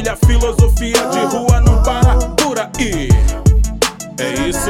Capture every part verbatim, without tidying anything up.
família, filosofia de rua não para por aí. É isso.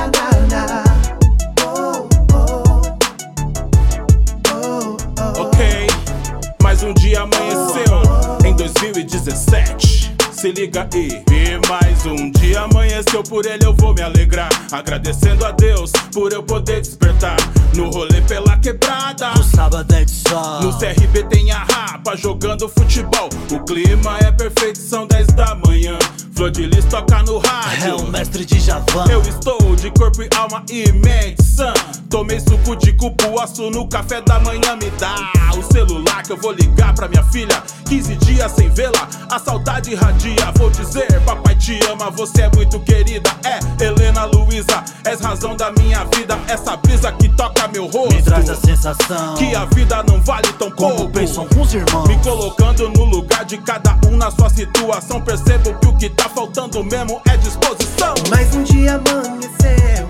Ok, mais um dia amanheceu em dois mil e dezessete. Se liga aí. E mais um dia amanheceu, por ele eu vou me alegrar, agradecendo a Deus por eu poder despertar. No rolê pela quebrada, no sábado é de sol, no C R B tem a rapa jogando futebol. O clima é perfeição, dez da manhã. Flor de Lis toca no rádio, é o mestre de Javan. Eu estou de corpo e alma e mente sã. Tomei suco de cupuaçu no café da manhã. Me dá o celular que eu vou ligar pra minha filha. Quinze dias sem vê-la, a saudade irradia. Vou dizer, papai te ama, você é muito querida. É Helena Luiza, és razão da minha vida. Essa brisa que toca meu rosto me traz a sensação que a vida não vale tão pouco. Como pensam alguns irmãos, me colocando no lugar de cada um na sua situação. Percebo que o que tá faltando mesmo é disposição. Mais um dia amanheceu,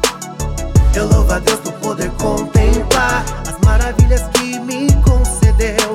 eu louvo a Deus por poder contemplar as maravilhas que me concedeu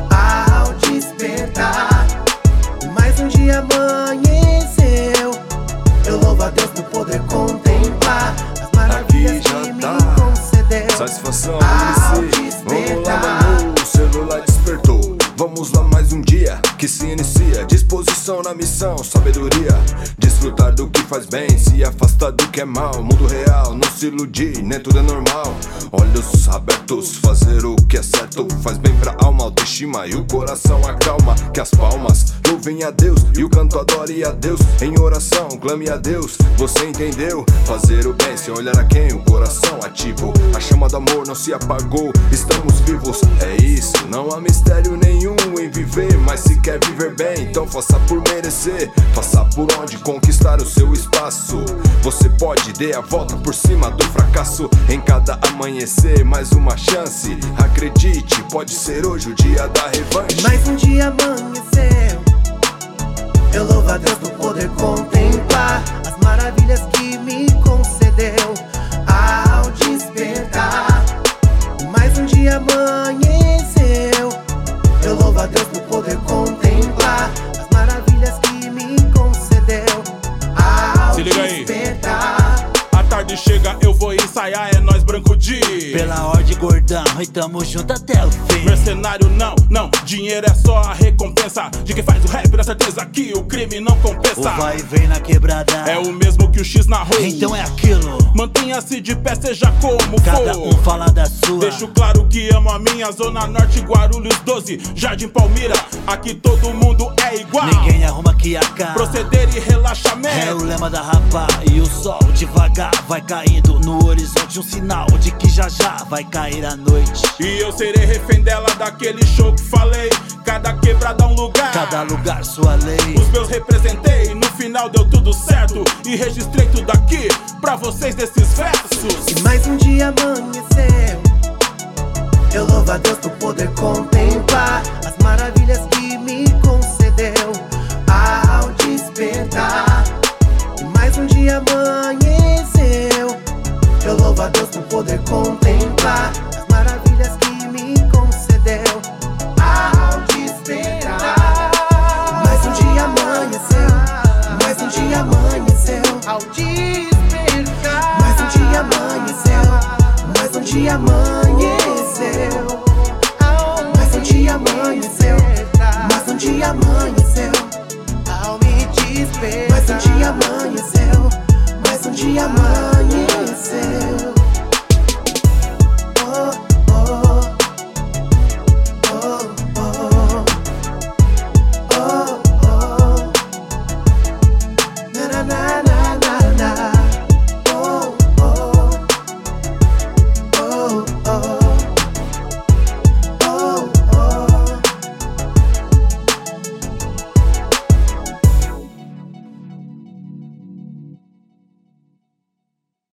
ao despertar. Mais um dia amanheceu, eu louvo a Deus por poder contemplar as maravilhas que me tá. concedeu Satisfação, ao M C. despertar. Vamos lá, mano, o celular despertou. Vamos lá, mais um dia que se inicia. Disposição na missão, sabedoria. Desfrutar do que faz bem, se afastar do que é mal. Mundo real, não se iludir, nem tudo é normal. Olhos abertos, fazer o que é certo faz bem pra alma, autoestima e o coração acalma. Que as palmas louvem a Deus e o canto adore a Deus. Em oração, clame a Deus, você entendeu? Fazer o bem sem olhar a quem, o coração ativo. A chama do amor não se apagou, estamos vivos. É isso, não há mistério nenhum em viver, mas se quer viver bem, então faça por merecer. Faça por onde conquistar o seu espaço. Você pode, dê a volta por cima do fracasso. Em cada amanhecer, mais uma chance. Acredite, pode ser hoje o dia da revanche. Mais um dia amanheceu, eu louvo a Deus por poder contemplar as maravilhas que me concedeu ao despertar. Mais um dia amanheceu, eu louvo a Deus por poder contemplar as maravilhas que me concedeu ao Se liga aí. despertar. A tarde chega, eu vou ensaiar, é nós branco de pela ordem gordão, e tamo junto até o fim. Mercenário não, não, dinheiro é só a recompensa de quem faz o rap, na certeza que o crime não compensa. O vai e vem na quebrada é o mesmo que o X narrou, então é aquilo. Mantenha-se de pé, seja como cada for. um fala da sua. Deixo claro que amo a minha zona norte, Guarulhos doze, Jardim Palmira. Aqui todo mundo é igual, ninguém arruma aqui a cara. Proceder e relaxamento é o lema da rapa. E o sol devagar vai caindo no horizonte, um sinal de que já já vai cair a noite. E eu serei refém dela, daquele show que falei. Cada quebrada um lugar, cada lugar sua lei. Os meus representei, no final deu tudo certo. E registrei tudo aqui pra vocês desses versos. E mais um dia amanheceu, eu louvo a Deus por